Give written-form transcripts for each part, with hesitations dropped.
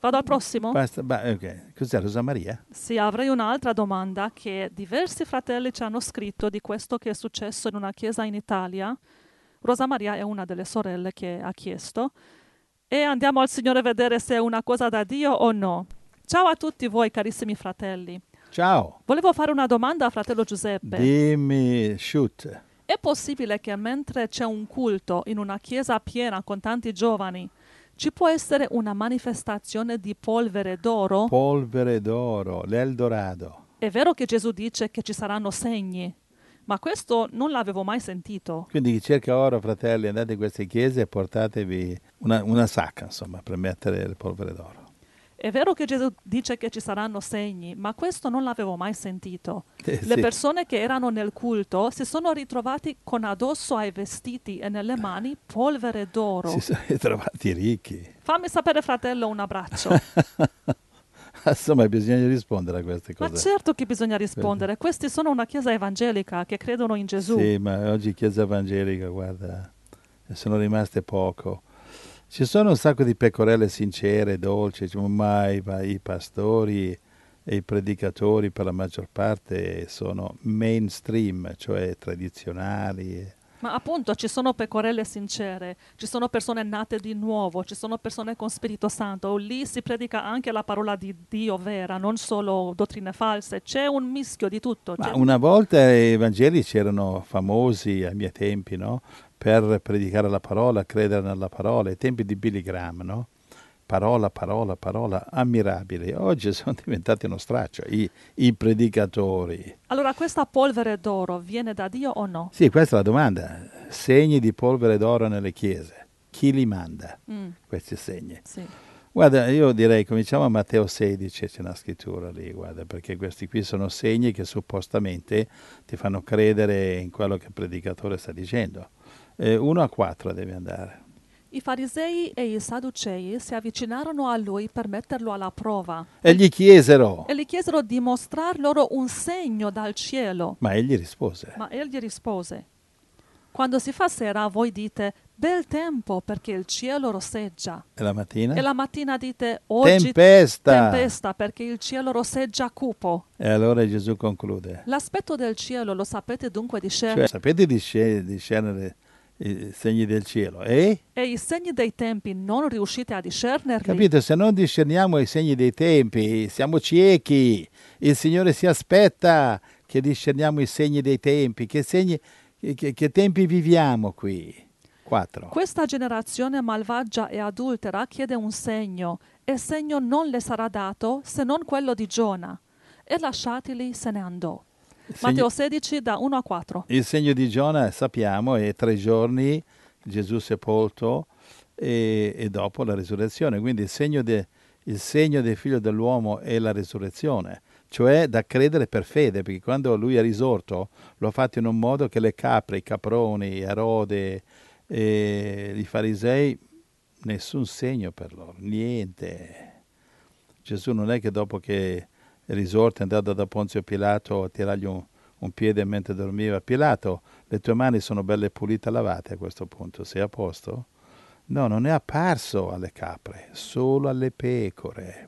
Vado al prossimo? Basta, ok. Cos'è Rosa Maria? Sì, avrei un'altra domanda che diversi fratelli ci hanno scritto di questo che è successo in una chiesa in Italia. Rosa Maria è una delle sorelle che ha chiesto e andiamo al Signore a vedere se è una cosa da Dio o no. Ciao a tutti voi carissimi fratelli. Ciao. Volevo fare una domanda a fratello Giuseppe. Dimmi, shoot. È possibile che mentre c'è un culto in una chiesa piena con tanti giovani, ci può essere una manifestazione di polvere d'oro? Polvere d'oro, l'Eldorado. È vero che Gesù dice che ci saranno segni, ma questo non l'avevo mai sentito. Quindi chi cerca oro, fratelli, andate in queste chiese e portatevi una sacca, insomma, per mettere le polvere d'oro. È vero che Gesù dice che ci saranno segni, ma questo non l'avevo mai sentito. Le Sì. persone che erano nel culto si sono ritrovati con addosso ai vestiti e nelle mani polvere d'oro. Si sono ritrovati ricchi. Fammi sapere, fratello, un abbraccio. Insomma, bisogna rispondere a queste Ma cose. certo che bisogna rispondere. Questi sono una chiesa evangelica che credono in Gesù. Sì, ma oggi chiesa evangelica, guarda, ne sono rimaste poco. Ci sono un sacco di pecorelle sincere, dolci, ma i pastori e i predicatori per la maggior parte sono mainstream, cioè tradizionali. Ma appunto ci sono pecorelle sincere, ci sono persone nate di nuovo, ci sono persone con Spirito Santo. Lì si predica anche la parola di Dio vera, non solo dottrine false. C'è un mischio di tutto. Ma una volta i evangelici erano famosi ai miei tempi, no? Per predicare la parola, credere nella parola, ai tempi di Billy Graham, no? Parola, parola, parola, ammirabili. Oggi sono diventati uno straccio, i predicatori. Allora questa polvere d'oro viene da Dio o no? Sì, questa è la domanda. Segni di polvere d'oro nelle chiese. Chi li manda, questi segni? Sì. Guarda, io direi, cominciamo a Matteo 16, c'è una scrittura lì, guarda, perché questi qui sono segni che suppostamente ti fanno credere in quello che il predicatore sta dicendo. 1-4 devi andare. I farisei e i sadducei si avvicinarono a lui per metterlo alla prova E gli chiesero, e gli chiesero di mostrar loro un segno dal cielo. ma egli rispose. Ma egli rispose: quando si fa sera voi dite bel tempo perché il cielo rosseggia. E la mattina? E la mattina dite oggi Tempesta! perché il cielo rosseggia cupo. E allora Gesù conclude. L'aspetto del cielo lo sapete dunque Cioè, discernere. sapete discernere i segni del cielo? E i segni dei tempi non riuscite a discernerli. Capito? Se non discerniamo i segni dei tempi, siamo ciechi. Il Signore si aspetta che discerniamo i segni dei tempi. Che tempi viviamo qui? 4. Questa generazione malvagia e adultera chiede un segno, e segno non le sarà dato se non quello di Giona. E lasciatili se ne andò. Matteo 16 da 1-4. Il segno di Giona, sappiamo, è 3 giorni, Gesù sepolto e dopo la risurrezione. Quindi il segno del figlio dell'uomo è la risurrezione, cioè da credere per fede, perché quando lui è risorto lo ha fatto in un modo che le capre, i caproni, Erode, i farisei, nessun segno per loro, niente. Gesù non è che dopo che è risorto è andato da Ponzio Pilato a tirargli un piede mentre dormiva. Pilato, le tue mani sono belle pulite e lavate a questo punto, sei a posto? No, non è apparso alle capre, solo alle pecore.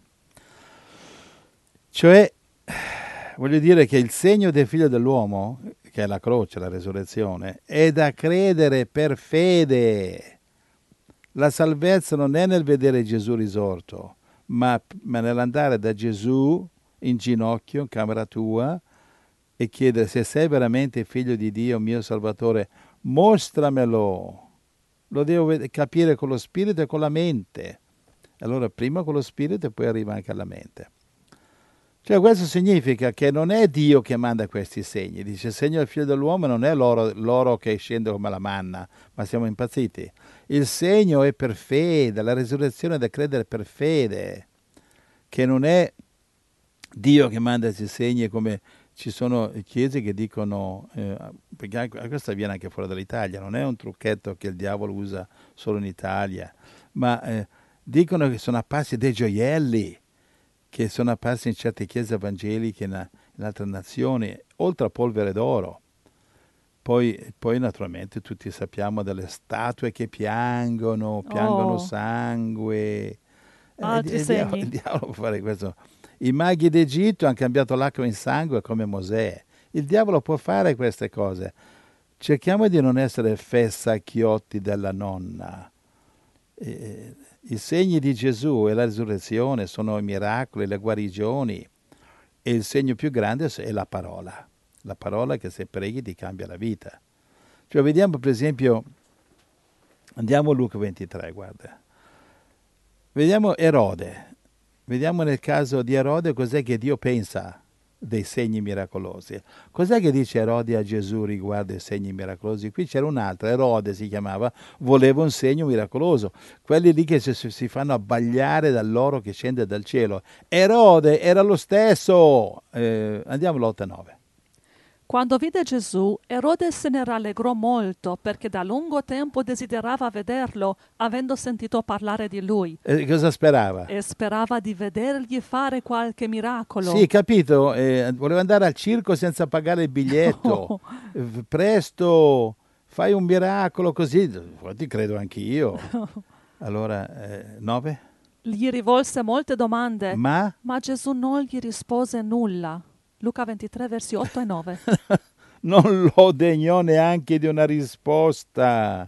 Cioè, voglio dire che il segno del figlio dell'uomo, che è la croce, la resurrezione, è da credere per fede. La salvezza non è nel vedere Gesù risorto, ma nell'andare da Gesù in ginocchio, in camera tua, e chiedere: se sei veramente figlio di Dio, mio Salvatore, mostramelo. Lo devo capire con lo spirito e con la mente. Allora prima con lo spirito e poi arriva anche alla mente. Cioè questo significa che non è Dio che manda questi segni. Dice: il segno del figlio dell'uomo non è l'oro che scende come la manna, ma siamo impazziti. Il segno è per fede, la resurrezione è da credere per fede, che non è Dio che manda questi segni, come ci sono chiese che dicono, perché questo avviene anche fuori dall'Italia, non è un trucchetto che il diavolo usa solo in Italia, ma dicono che sono apparsi dei gioielli, che sono apparsi in certe chiese evangeliche in altre nazioni, oltre a polvere d'oro. Poi naturalmente tutti sappiamo delle statue che piangono sangue, Altri il segni. diavolo può fare questo. I maghi d'Egitto hanno cambiato l'acqua in sangue come Mosè. Il diavolo può fare queste cose. Cerchiamo di non essere fessacchiotti della nonna. I segni di Gesù e la risurrezione sono i miracoli, le guarigioni, e il segno più grande è la parola che se preghi ti cambia la vita. Cioè vediamo per esempio, andiamo a Luca 23, guarda, vediamo Erode, vediamo nel caso di Erode cos'è che Dio pensa dei segni miracolosi. Cos'è che dice Erode a Gesù riguardo ai segni miracolosi? Qui c'era un altro, Erode si chiamava, voleva un segno miracoloso. Quelli lì che si fanno abbagliare dall'oro che scende dal cielo. Erode era lo stesso. Andiamo all'8 e 9. Quando vide Gesù, Erode se ne rallegrò molto perché da lungo tempo desiderava vederlo, avendo sentito parlare di lui, Cosa sperava? e sperava di vedergli fare qualche miracolo. Sì, capito? Voleva andare al circo senza pagare il biglietto. Presto, fai un miracolo così. Ti credo anch'io. Allora, 9? Gli rivolse molte domande, Ma ma Gesù non gli rispose nulla. Luca 23, versi 8 e 9. non lo degnò neanche di una risposta.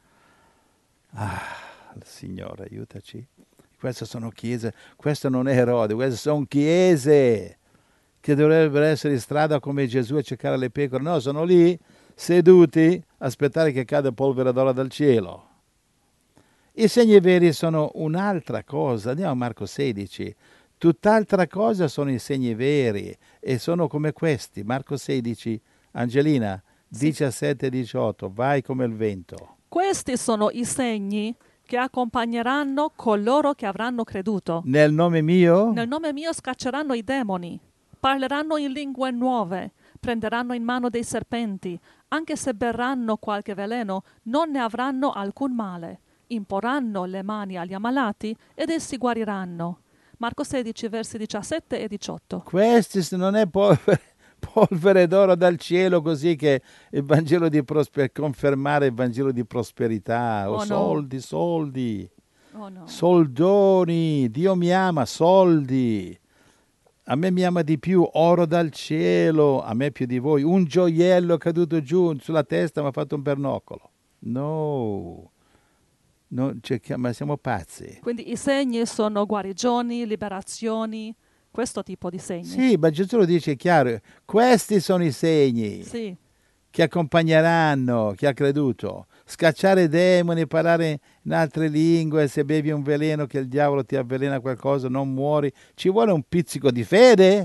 Signore, aiutaci. Queste sono chiese, questo non è Erode, queste sono chiese che dovrebbero essere in strada come Gesù a cercare le pecore. No, sono lì seduti a aspettare che cada polvere d'oro dal cielo. I segni veri sono un'altra cosa. Andiamo a Marco 16. Tutt'altra cosa sono i segni veri e sono come questi. Marco 16, Angelina, Sì. 17 e 18, vai come il vento. Questi sono i segni che accompagneranno coloro che avranno creduto. Nel nome mio? Nel nome mio scacceranno i demoni, parleranno in lingue nuove, prenderanno in mano dei serpenti, anche se berranno qualche veleno, non ne avranno alcun male. Imporranno le mani agli ammalati ed essi guariranno. Marco 16, versi 17 e 18. Questi non è polvere d'oro dal cielo così che il Vangelo di confermare il Vangelo di prosperità o Oh no. soldi, Oh no. soldoni, Dio mi ama, soldi. A me mi ama di più oro dal cielo, a me più di voi. Un gioiello caduto giù sulla testa mi ha fatto un bernoccolo. No, ma siamo pazzi. Quindi i segni sono guarigioni, liberazioni, questo tipo di segni. Sì, ma Gesù lo dice chiaro, questi sono i segni Sì. che accompagneranno chi ha creduto. Scacciare demoni, parlare in altre lingue, se bevi un veleno che il diavolo ti avvelena qualcosa, non muori. Ci vuole un pizzico di fede?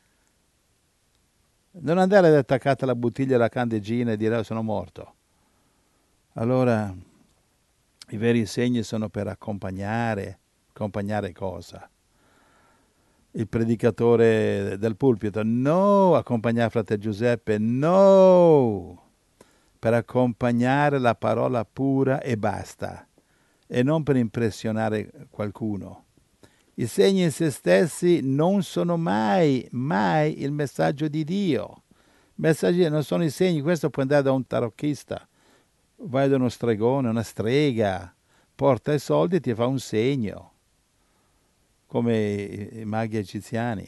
Non andare ad attaccare alla bottiglia la candeggina e dire "Oh, sono morto". Allora, i veri segni sono per accompagnare cosa? Il predicatore del pulpito, no, accompagnare frate Giuseppe, no, per accompagnare la parola pura e basta, e non per impressionare qualcuno. I segni in se stessi non sono mai il messaggio di Dio. Messaggi non sono i segni, questo può andare da un tarocchista, vai da uno stregone, una strega, porta i soldi e ti fa un segno, come i maghi egiziani.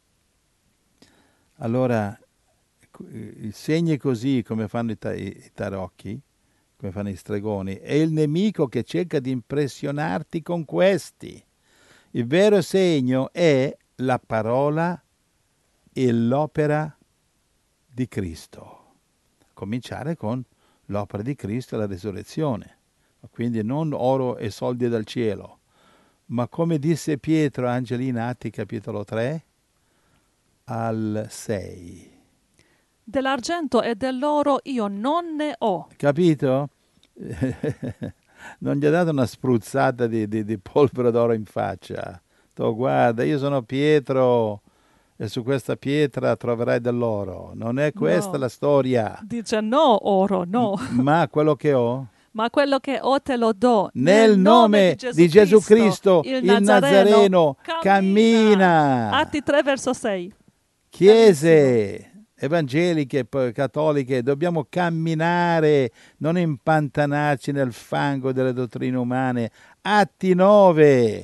Allora, i segni così, come fanno i tarocchi, come fanno i stregoni, è il nemico che cerca di impressionarti con questi. Il vero segno è la parola e l'opera di Cristo. Cominciare con l'opera di Cristo e la risurrezione. Quindi non oro e soldi dal cielo, ma come disse Pietro a Angelina, Atti capitolo 3 al 6. Dell'argento e dell'oro io non ne ho. Capito? Non gli ha dato una spruzzata di polvere d'oro in faccia. Guarda, io sono Pietro e su questa pietra troverai dell'oro. Non è questa No. la storia. Dice no oro, no. Ma quello che ho, Ma quello che ho te lo do. nel nome di Gesù Cristo, il Nazareno, cammina. Atti 3 verso 6. Chiese evangeliche, cattoliche, dobbiamo camminare, non impantanarci nel fango delle dottrine umane. Atti 9,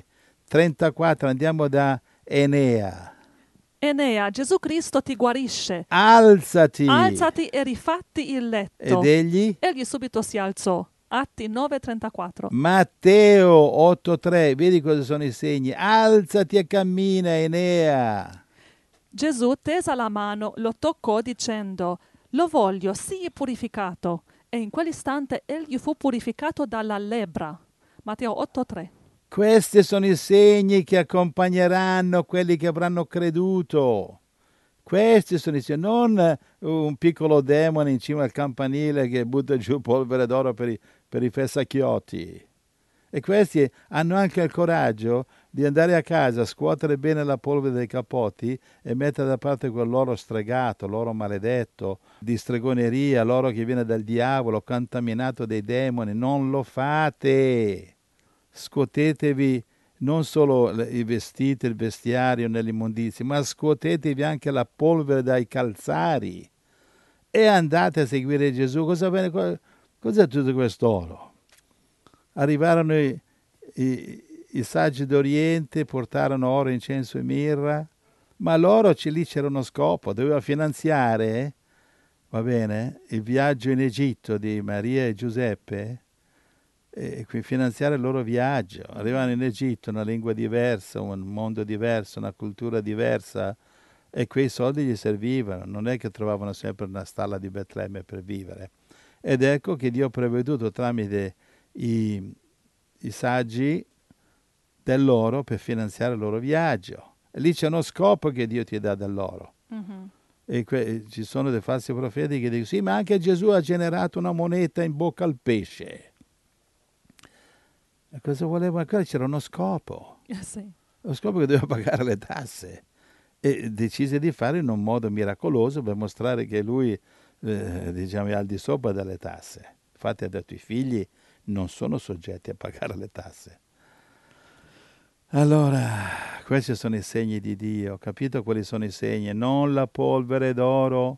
34, andiamo da Enea. Enea, Gesù Cristo ti guarisce. Alzati! Alzati e rifatti il letto. Ed egli? Egli subito si alzò. Atti 9:34. Matteo 8:3, vedi cosa sono i segni? Alzati e cammina, Enea. Gesù, tesa la mano, lo toccò dicendo: lo voglio, sii purificato. E in quell'istante egli fu purificato dalla lebbra. Matteo 8:3. Questi sono i segni che accompagneranno quelli che avranno creduto. Questi sono i segni, non un piccolo demone in cima al campanile che butta giù polvere d'oro per i fessacchiotti. E questi hanno anche il coraggio di andare a casa, scuotere bene la polvere dei capotti e mettere da parte quell'oro stregato, l'oro maledetto, di stregoneria, l'oro che viene dal diavolo, contaminato dai demoni. Non lo fate! Scuotetevi non solo i vestiti, il vestiario nell'immondizia, ma scuotetevi anche la polvere dai calzari e andate a seguire Gesù. Cos'è tutto quest'oro? Arrivarono i saggi d'Oriente, portarono oro, incenso e mirra, ma l'oro lì c'era uno scopo, doveva finanziare, va bene, il viaggio in Egitto di Maria e Giuseppe, e finanziare il loro viaggio. Arrivavano in Egitto, una lingua diversa, un mondo diverso, una cultura diversa, e quei soldi gli servivano. Non è che trovavano sempre una stalla di Betlemme per vivere. Ed ecco che Dio ha preveduto tramite i saggi dell'oro per finanziare il loro viaggio. E lì c'è uno scopo che Dio ti dà dell'oro. Mm-hmm. E ci sono dei falsi profeti che dicono: sì, ma anche Gesù ha generato una moneta in bocca al pesce. E cosa voleva? Ancora c'era uno scopo. Sì. Lo scopo che doveva pagare le tasse. E decise di fare in un modo miracoloso per mostrare che lui, diciamo, è al di sopra delle tasse. Infatti ha detto: i figli non sono soggetti a pagare le tasse. Allora, questi sono i segni di Dio. Capito quali sono i segni? Non la polvere d'oro.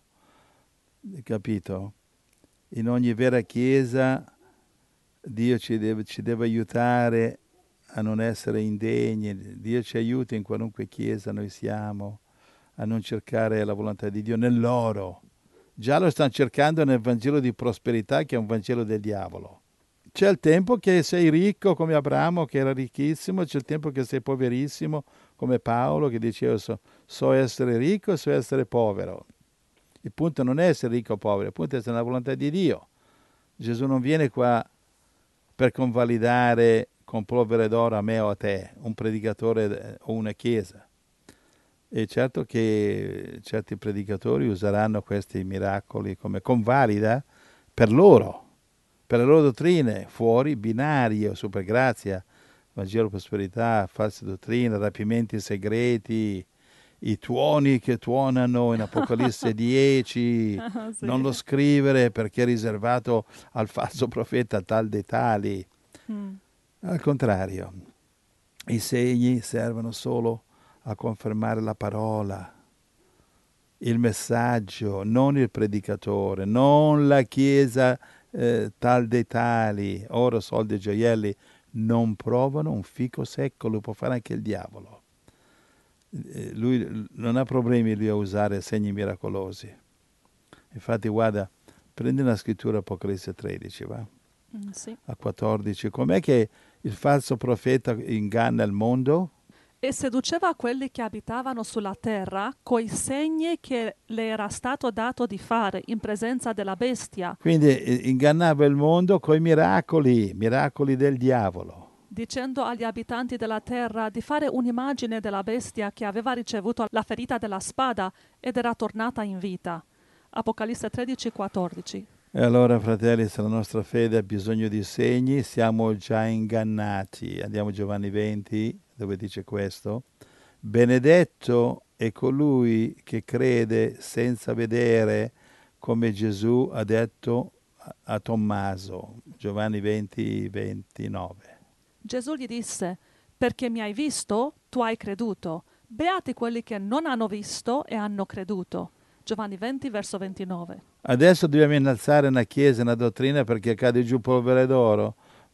Capito? In ogni vera chiesa Dio ci deve aiutare a non essere indegni. Dio ci aiuta in qualunque chiesa noi siamo a non cercare la volontà di Dio nell'oro. Già lo stanno cercando nel Vangelo di prosperità, che è un Vangelo del diavolo. C'è il tempo che sei ricco come Abramo, che era ricchissimo, c'è il tempo che sei poverissimo come Paolo, che diceva: so essere ricco e so essere povero. Il punto non è essere ricco o povero, il punto è essere nella volontà di Dio. Gesù non viene qua per convalidare con polvere d'oro a me o a te, un predicatore o una chiesa. E certo che certi predicatori useranno questi miracoli come convalida per loro, per le loro dottrine, fuori binario, supergrazia, Vangelo, prosperità, false dottrine, rapimenti segreti, i tuoni che tuonano in Apocalisse 10, Sì. non lo scrivere perché è riservato al falso profeta tal dei tali. Al contrario, i segni servono solo a confermare la parola, il messaggio, non il predicatore, non la chiesa tal dei tali, oro, soldi e gioielli non provano un fico secco, lo può fare anche il diavolo. Lui non ha problemi lui a usare segni miracolosi. Infatti guarda, prendi una scrittura Apocalisse 13, va? Sì. A 14. Com'è che il falso profeta inganna il mondo? E seduceva quelli che abitavano sulla terra coi segni che le era stato dato di fare in presenza della bestia, Quindi ingannava il mondo coi miracoli del diavolo. dicendo agli abitanti della terra di fare un'immagine della bestia che aveva ricevuto la ferita della spada ed era tornata in vita. Apocalisse 13:14. E allora, fratelli, se la nostra fede ha bisogno di segni, siamo già ingannati. Andiamo a Giovanni 20, dove dice questo: benedetto è colui che crede senza vedere, come Gesù ha detto a Tommaso. Giovanni 20, 29. Gesù gli disse: perché mi hai visto, tu hai creduto. Beati quelli che non hanno visto e hanno creduto. Giovanni 20, verso 29. Adesso dobbiamo innalzare una chiesa, una dottrina perché cade giù polvere d'oro?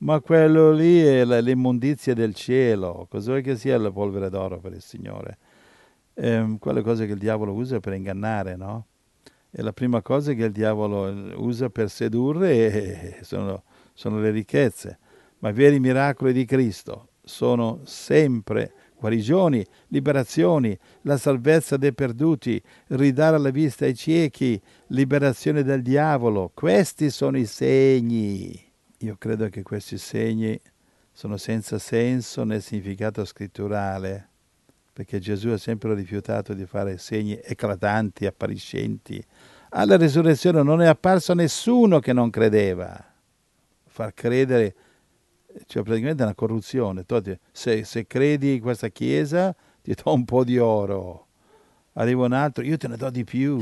Ma quello lì è l'immondizia del cielo. Cosa vuoi che sia la polvere d'oro per il Signore? Quelle cose che il diavolo usa per ingannare, no? E la prima cosa che il diavolo usa per sedurre sono le ricchezze. Ma i veri miracoli di Cristo sono sempre guarigioni, liberazioni, la salvezza dei perduti, ridare la vista ai ciechi, liberazione dal diavolo. Questi sono i segni. Io credo che questi segni sono senza senso nel significato scritturale, perché Gesù ha sempre rifiutato di fare segni eclatanti, appariscenti. Alla risurrezione non è apparso nessuno che non credeva. Far credere, cioè praticamente è una corruzione. Se credi in questa chiesa, ti do un po' di oro. Arriva un altro, io te ne do di più.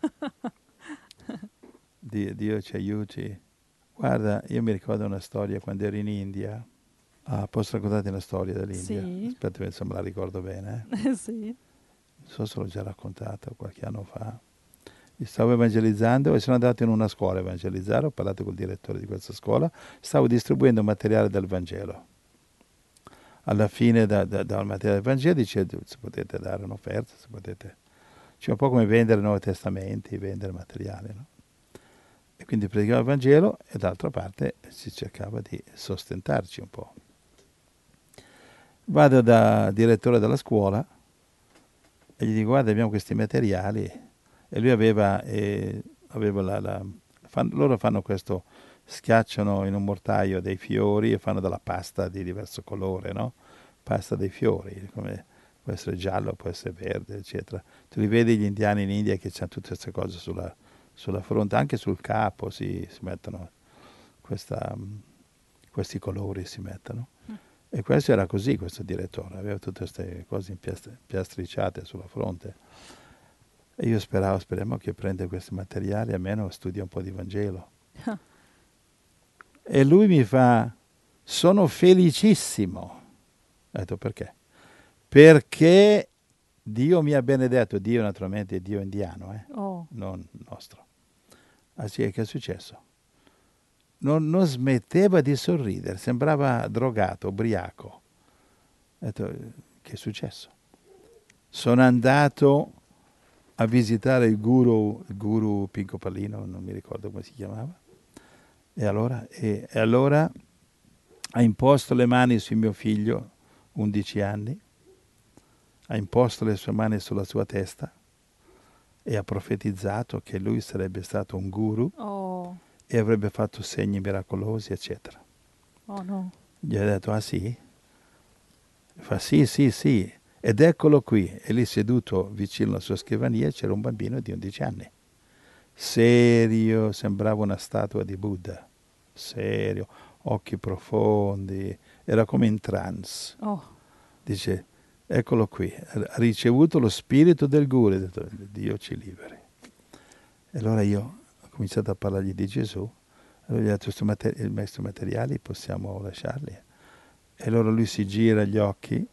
Dio ci aiuti. Guarda, io mi ricordo una storia quando ero in India. Posso raccontarti una storia dell'India? Sì. Aspetta, se me la ricordo bene. Sì. Non so se l'ho già raccontata qualche anno fa. Io stavo evangelizzando e sono andato in una scuola a evangelizzare, ho parlato col direttore di questa scuola, stavo distribuendo materiale del Vangelo. Alla fine dal materiale del Vangelo dice se potete dare un'offerta, se potete... C'è un po' come vendere Nuovi Testamenti, vendere materiale, no? E quindi predicava il Vangelo e d'altra parte si cercava di sostentarci un po'. Vado da direttore della scuola e gli dico guarda abbiamo questi materiali e lui aveva loro fanno questo, schiacciano in un mortaio dei fiori e fanno della pasta di diverso colore, no? Pasta dei fiori, come può essere giallo, può essere verde, eccetera. Tu li vedi gli indiani in India che hanno tutte queste cose sulla fronte, anche sul capo si mettono questi colori si mettono. E questo era così, questo direttore, aveva tutte queste cose impiastriciate sulla fronte. E io speriamo che prenda questi materiali, almeno studia un po' di Vangelo. E lui mi fa, sono felicissimo. Ho detto perché? Perché Dio mi ha benedetto, Dio naturalmente è Dio indiano, non nostro. Che è successo? Non smetteva di sorridere, sembrava drogato, ubriaco. Ho detto, che è successo? Sono andato a visitare il guru Pinco Pallino, non mi ricordo come si chiamava, e allora ha imposto le mani su mio figlio, 11 anni, ha imposto le sue mani sulla sua testa e ha profetizzato che lui sarebbe stato un guru e avrebbe fatto segni miracolosi, eccetera. Oh no. Gli ha detto, ah sì? Fa sì. Ed eccolo qui. E lì seduto vicino alla sua scrivania c'era un bambino di 11 anni. Serio, sembrava una statua di Buddha. Serio, occhi profondi, era come in trance. Dice, eccolo qui, ha ricevuto lo spirito del guru. Ha detto, Dio ci liberi. E allora io ho cominciato a parlargli di Gesù. Allora gli ho detto, i maestri materiali possiamo lasciarli. E allora lui si gira gli occhi,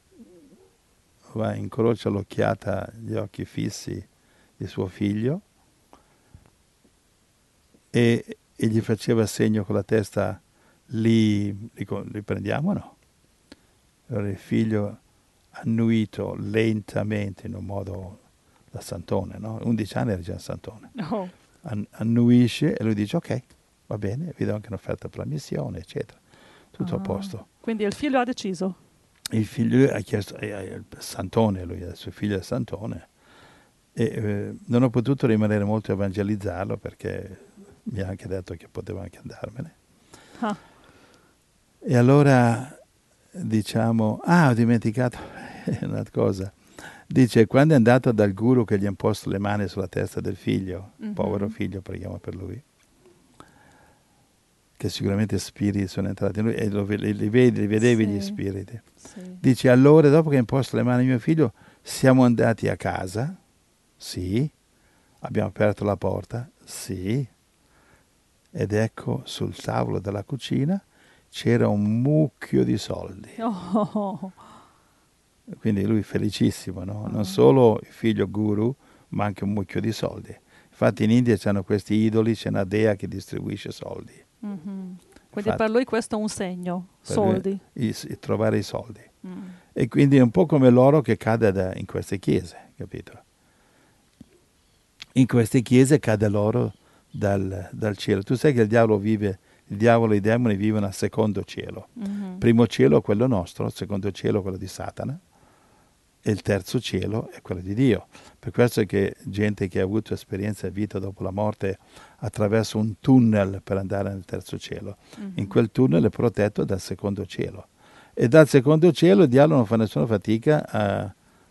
incrocia l'occhiata, gli occhi fissi di suo figlio e gli faceva segno con la testa, li prendiamo o no? Allora il figlio annuito lentamente in un modo da santone, no? 11 anni era già un santone. Annuisce e lui dice ok, va bene, vi do anche un'offerta per la missione, eccetera. Tutto a posto. Quindi il figlio ha deciso? Il figlio ha chiesto, Santone, lui è suo figlio è Santone, e non ho potuto rimanere molto a evangelizzarlo perché mi ha anche detto che potevo anche andarmene. E allora diciamo, ho dimenticato una cosa, dice quando è andato dal guru che gli ha posto le mani sulla testa del figlio, povero figlio, preghiamo per lui, che sicuramente spiriti sono entrati in lui e li vedevi gli spiriti. Sì. Dice allora dopo che ha imposto le mani a mio figlio siamo andati a casa, sì, abbiamo aperto la porta, sì, ed ecco sul tavolo della cucina c'era un mucchio di soldi. Quindi lui felicissimo, no? Non solo il figlio guru, ma anche un mucchio di soldi. Infatti in India c'hanno questi idoli, c'è una dea che distribuisce soldi. Quindi per lui questo è un segno, per soldi. trovare i soldi. E quindi è un po' come l'oro che cade in queste chiese, capito? In queste chiese cade l'oro dal cielo. Tu sai che il diavolo e i demoni vivono al secondo cielo. Primo cielo è quello nostro, il secondo cielo è quello di Satana e il terzo cielo è quello di Dio. Per questo è che gente che ha avuto esperienza di vita dopo la morte attraversa un tunnel per andare nel terzo cielo. In quel tunnel è protetto dal secondo cielo. E dal secondo cielo il diavolo non fa nessuna fatica a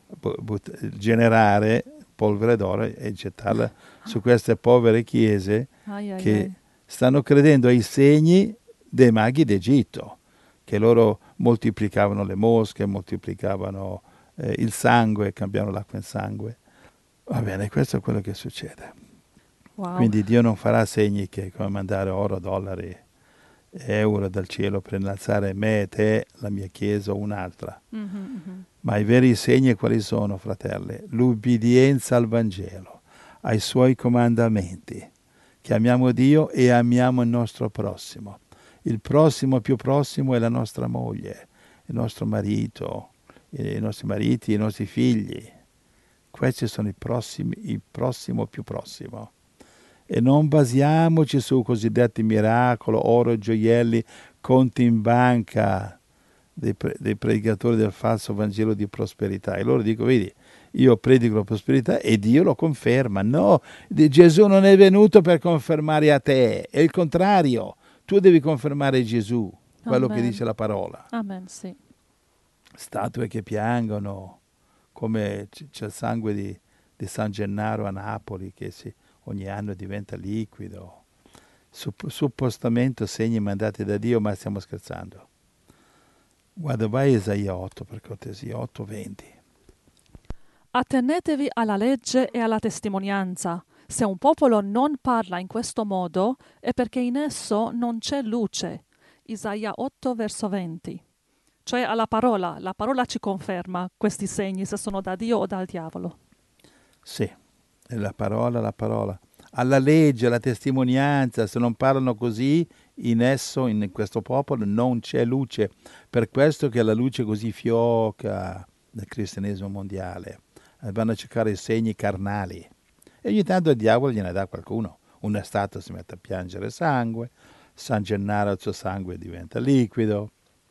generare polvere d'oro e gettarla su queste povere chiese che stanno credendo ai segni dei maghi d'Egitto, che loro moltiplicavano le mosche, moltiplicavano il sangue, cambiavano l'acqua in sangue. Va bene, questo è quello che succede. Wow. Quindi Dio non farà segni che come mandare oro, dollari, euro dal cielo per innalzare me e te, la mia chiesa o un'altra. Ma i veri segni quali sono, fratelli? L'ubbidienza al Vangelo, ai suoi comandamenti, che amiamo Dio e amiamo il nostro prossimo. Il prossimo più prossimo è la nostra moglie, il nostro marito, i nostri mariti, i nostri figli. Questi sono il prossimo più prossimo. E non basiamoci su cosiddetti miracoli, oro e gioielli, conti in banca dei predicatori del falso Vangelo di prosperità. E loro dicono, vedi, io predico la prosperità e Dio lo conferma. No, Gesù non è venuto per confermare a te, è il contrario. Tu devi confermare Gesù, quello che dice la parola. Amen, sì. Statue che piangono, come c'è il sangue di San Gennaro a Napoli che ogni anno diventa liquido. Suppostamente segni mandati da Dio, ma stiamo scherzando. Guarda, vai a Isaia 8 per cortesia, 8:20. Attenetevi alla legge e alla testimonianza. Se un popolo non parla in questo modo è perché in esso non c'è luce. Isaia 8, verso 20. Cioè alla parola, la parola ci conferma questi segni se sono da Dio o dal diavolo. Sì, è la parola. Alla legge, alla testimonianza, se non parlano così, in esso, in questo popolo, non c'è luce. Per questo che la luce così fioca nel cristianesimo mondiale. Vanno a cercare i segni carnali. E ogni tanto il diavolo gliene dà qualcuno. Una statua si mette a piangere sangue, San Gennaro il suo sangue diventa liquido.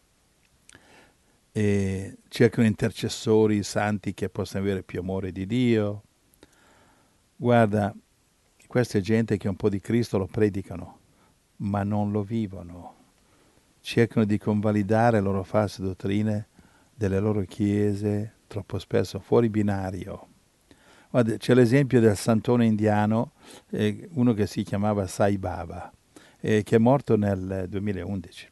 E cercano intercessori santi che possano avere più amore di Dio. Guarda, questa è gente che un po' di Cristo lo predicano, ma non lo vivono. Cercano di convalidare le loro false dottrine delle loro chiese, troppo spesso fuori binario. Guarda, c'è l'esempio del santone indiano, uno che si chiamava Sai Baba, che è morto nel 2011.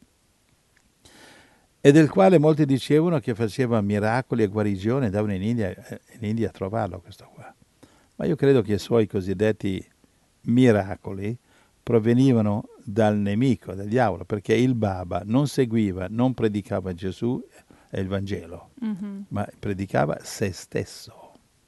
E del quale molti dicevano che faceva miracoli e guarigioni, andavano in India a trovarlo questo qua. Ma io credo che i suoi cosiddetti miracoli provenivano dal nemico, dal diavolo, perché il Baba non seguiva, non predicava Gesù e il Vangelo, ma predicava se stesso.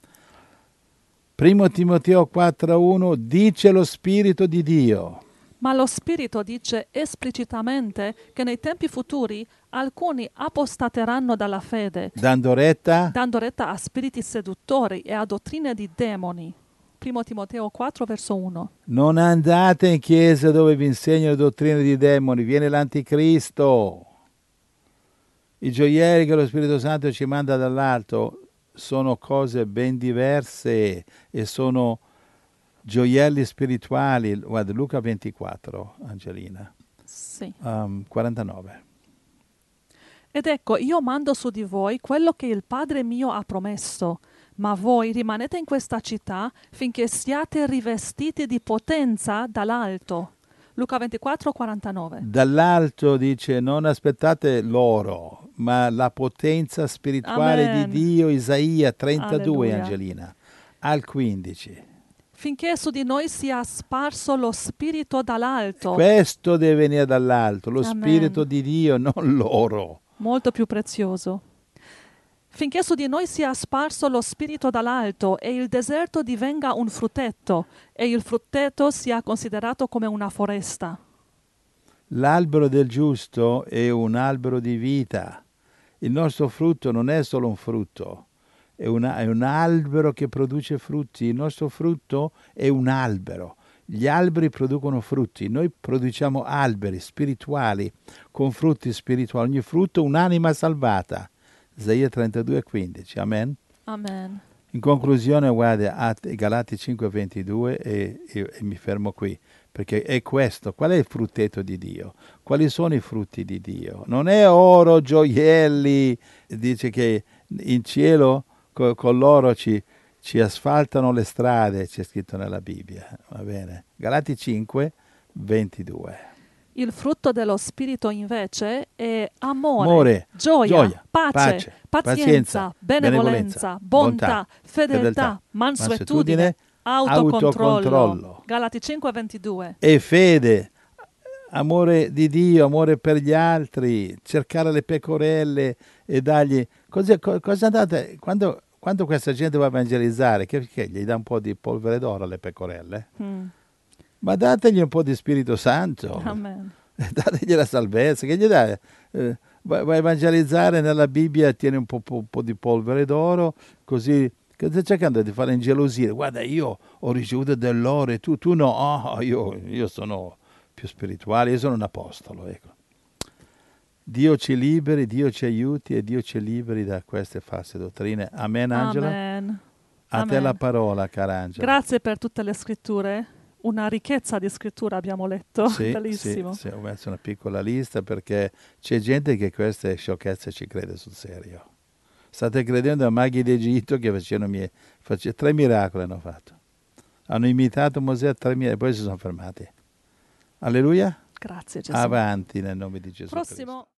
Primo Timoteo 4:1 dice lo Spirito di Dio. Ma lo Spirito dice esplicitamente che nei tempi futuri alcuni apostateranno dalla fede, dando retta a spiriti seduttori e a dottrine di demoni. Primo Timoteo 4, verso 1. Non andate in chiesa dove vi insegnano dottrine di demoni, viene l'anticristo. I gioielli che lo Spirito Santo ci manda dall'alto sono cose ben diverse e sono gioielli spirituali. Guarda, Luca 24, Angelina. Sì. 49. Ed ecco, io mando su di voi quello che il Padre mio ha promesso, ma voi rimanete in questa città finché siate rivestiti di potenza dall'alto. Luca 24, 49. Dall'alto dice, non aspettate l'oro, ma la potenza spirituale Amen. di Dio. Isaia 32, Alleluia. Angelina, al 15. Finché su di noi sia sparso lo Spirito dall'alto. Questo deve venire dall'alto, lo Amen. Spirito di Dio, non l'oro. Molto più prezioso. Finché su di noi sia sparso lo Spirito dall'alto e il deserto divenga un frutteto e il frutteto sia considerato come una foresta. L'albero del giusto è un albero di vita. Il nostro frutto non è solo un frutto, è un albero che produce frutti. Il nostro frutto è un albero. Gli alberi producono frutti, noi produciamo alberi spirituali con frutti spirituali. Ogni frutto è un'anima salvata. Isaia 32,15. Amen. Amen. In conclusione, guarda, Galati 5,22 e mi fermo qui, perché è questo. Qual è il frutteto di Dio? Quali sono i frutti di Dio? Non è oro, gioielli, dice che in cielo con l'oro ci asfaltano le strade, c'è scritto nella Bibbia, va bene? Galati 5,22. Il frutto dello Spirito invece è Amore, gioia, pace, pazienza, benevolenza, bontà, fedeltà, mansuetudine, autocontrollo. Galati 5,22. E fede, amore di Dio, amore per gli altri, cercare le pecorelle e dargli... Cosa andate... Quando questa gente va a evangelizzare, che gli dà un po' di polvere d'oro alle pecorelle? Ma dategli un po' di Spirito Santo. Amen. Dategli la salvezza. Che gli dai? Vai a evangelizzare nella Bibbia, tieni un po' di polvere d'oro, così... Che stai cercando di fare ingelosire? Guarda, io ho ricevuto dell'oro e tu no. Oh, io sono più spirituale, io sono un apostolo. Ecco. Dio ci liberi, Dio ci aiuti e Dio ci liberi da queste false dottrine. Amen, Angela? Amen. A te la parola, cara Angela. Grazie per tutte le scritture. Una ricchezza di scrittura abbiamo letto. Sì, bellissimo. Sì, ho messo una piccola lista perché c'è gente che queste sciocchezze ci crede sul serio. State credendo a maghi d'Egitto che facevano 3 miracoli hanno fatto. Hanno imitato Mosè 3 miracoli e poi si sono fermati. Alleluia. Grazie Gesù. Avanti nel nome di Gesù Prossimo. Cristo.